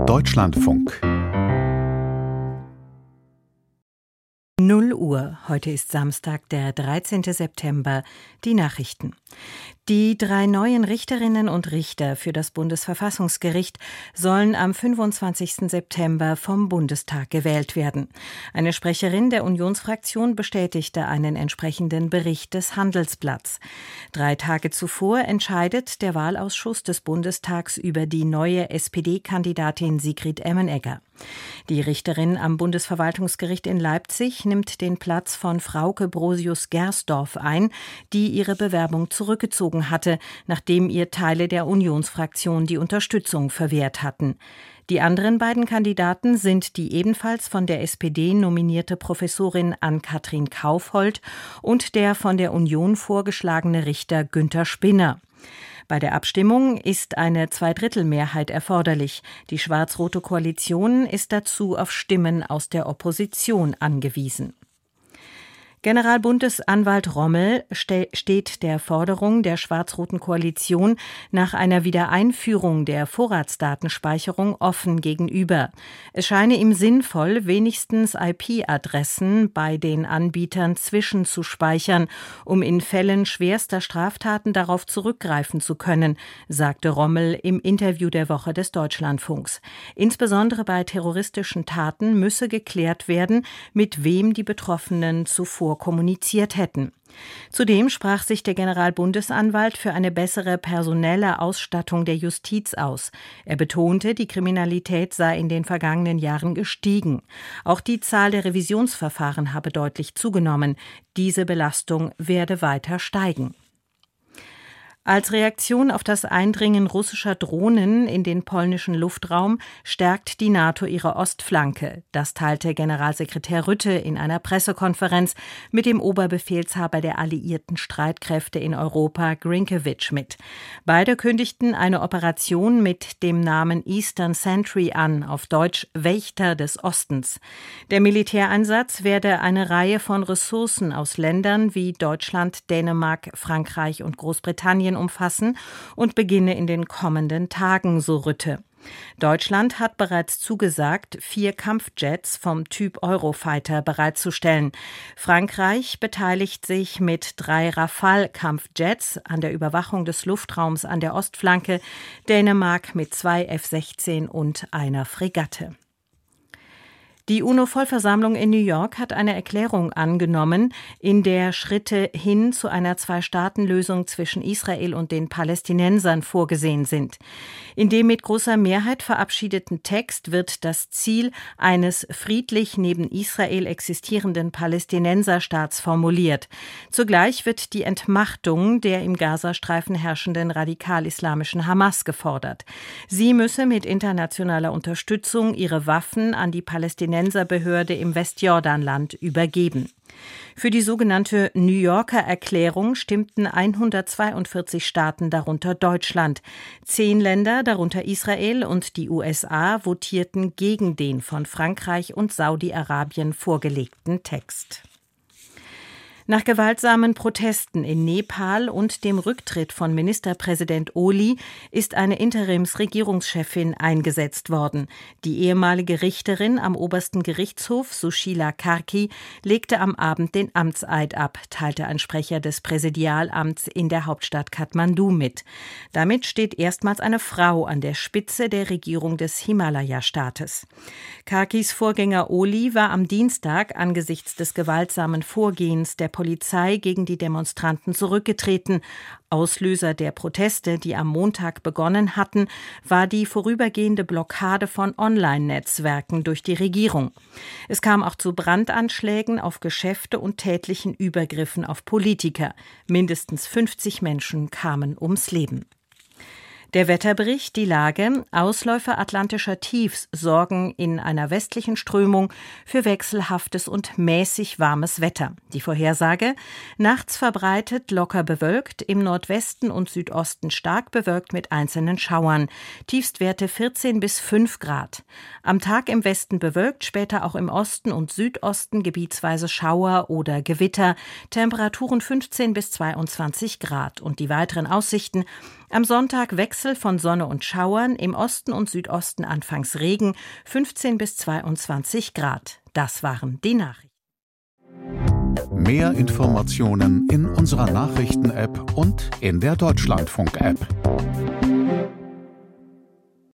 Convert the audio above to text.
Deutschlandfunk 0 Uhr. Heute ist Samstag, der 13. September. Die Nachrichten. Die 3 neuen Richterinnen und Richter für das Bundesverfassungsgericht sollen am 25. September vom Bundestag gewählt werden. Eine Sprecherin der Unionsfraktion bestätigte einen entsprechenden Bericht des Handelsblatts. 3 Tage zuvor entscheidet der Wahlausschuss des Bundestags über die neue SPD-Kandidatin Sigrid Emmenegger. Die Richterin am Bundesverwaltungsgericht in Leipzig nimmt den Platz von Frauke Brosius-Gersdorf ein, die ihre Bewerbung zurückgezogen hatte, nachdem ihr Teile der Unionsfraktion die Unterstützung verwehrt hatten. Die anderen beiden Kandidaten sind die ebenfalls von der SPD nominierte Professorin Ann-Kathrin Kaufhold und der von der Union vorgeschlagene Richter Günther Spinner. Bei der Abstimmung ist eine Zweidrittelmehrheit erforderlich. Die schwarz-rote Koalition ist dazu auf Stimmen aus der Opposition angewiesen. Generalbundesanwalt Rommel steht der Forderung der schwarz-roten Koalition nach einer Wiedereinführung der Vorratsdatenspeicherung offen gegenüber. Es scheine ihm sinnvoll, wenigstens IP-Adressen bei den Anbietern zwischenzuspeichern, um in Fällen schwerster Straftaten darauf zurückgreifen zu können, sagte Rommel im Interview der Woche des Deutschlandfunks. Insbesondere bei terroristischen Taten müsse geklärt werden, mit wem die Betroffenen zuvor kommuniziert hätten. Zudem sprach sich der Generalbundesanwalt für eine bessere personelle Ausstattung der Justiz aus. Er betonte, die Kriminalität sei in den vergangenen Jahren gestiegen. Auch die Zahl der Revisionsverfahren habe deutlich zugenommen. Diese Belastung werde weiter steigen. Als Reaktion auf das Eindringen russischer Drohnen in den polnischen Luftraum stärkt die NATO ihre Ostflanke. Das teilte Generalsekretär Rutte in einer Pressekonferenz mit dem Oberbefehlshaber der alliierten Streitkräfte in Europa, Grinkevic, mit. Beide kündigten eine Operation mit dem Namen Eastern Sentry an, auf Deutsch Wächter des Ostens. Der Militäreinsatz werde eine Reihe von Ressourcen aus Ländern wie Deutschland, Dänemark, Frankreich und Großbritannien umfassen und beginne in den kommenden Tagen, so Rutte. Deutschland hat bereits zugesagt, 4 Kampfjets vom Typ Eurofighter bereitzustellen. Frankreich beteiligt sich mit 3 Rafale-Kampfjets an der Überwachung des Luftraums an der Ostflanke, Dänemark mit 2 F-16 und einer Fregatte. Die UNO-Vollversammlung in New York hat eine Erklärung angenommen, in der Schritte hin zu einer Zwei-Staaten-Lösung zwischen Israel und den Palästinensern vorgesehen sind. In dem mit großer Mehrheit verabschiedeten Text wird das Ziel eines friedlich neben Israel existierenden Palästinenserstaats formuliert. Zugleich wird die Entmachtung der im Gazastreifen herrschenden radikal-islamischen Hamas gefordert. Sie müsse mit internationaler Unterstützung ihre Waffen an die Palästinenserbehörde im Westjordanland übergeben. Für die sogenannte New Yorker Erklärung stimmten 142 Staaten, darunter Deutschland. 10 Länder, darunter Israel und die USA, votierten gegen den von Frankreich und Saudi-Arabien vorgelegten Text. Nach gewaltsamen Protesten in Nepal und dem Rücktritt von Ministerpräsident Oli ist eine Interimsregierungschefin eingesetzt worden. Die ehemalige Richterin am obersten Gerichtshof, Sushila Karki, legte am Abend den Amtseid ab, teilte ein Sprecher des Präsidialamts in der Hauptstadt Kathmandu mit. Damit steht erstmals eine Frau an der Spitze der Regierung des Himalaya-Staates. Karkis Vorgänger Oli war am Dienstag angesichts des gewaltsamen Vorgehens der Polizei gegen die Demonstranten zurückgetreten. Auslöser der Proteste, die am Montag begonnen hatten, war die vorübergehende Blockade von Online-Netzwerken durch die Regierung. Es kam auch zu Brandanschlägen auf Geschäfte und tätlichen Übergriffen auf Politiker. Mindestens 50 Menschen kamen ums Leben. Der Wetterbericht, die Lage: Ausläufer atlantischer Tiefs sorgen in einer westlichen Strömung für wechselhaftes und mäßig warmes Wetter. Die Vorhersage: nachts verbreitet locker bewölkt, im Nordwesten und Südosten stark bewölkt mit einzelnen Schauern. Tiefstwerte 14 bis 5 Grad. Am Tag im Westen bewölkt, später auch im Osten und Südosten gebietsweise Schauer oder Gewitter. Temperaturen 15 bis 22 Grad. Und die weiteren Aussichten: Am Sonntag Wechsel von Sonne und Schauern, im Osten und Südosten anfangs Regen, 15 bis 22 Grad. Das waren die Nachrichten. Mehr Informationen in unserer Nachrichten-App und in der Deutschlandfunk-App.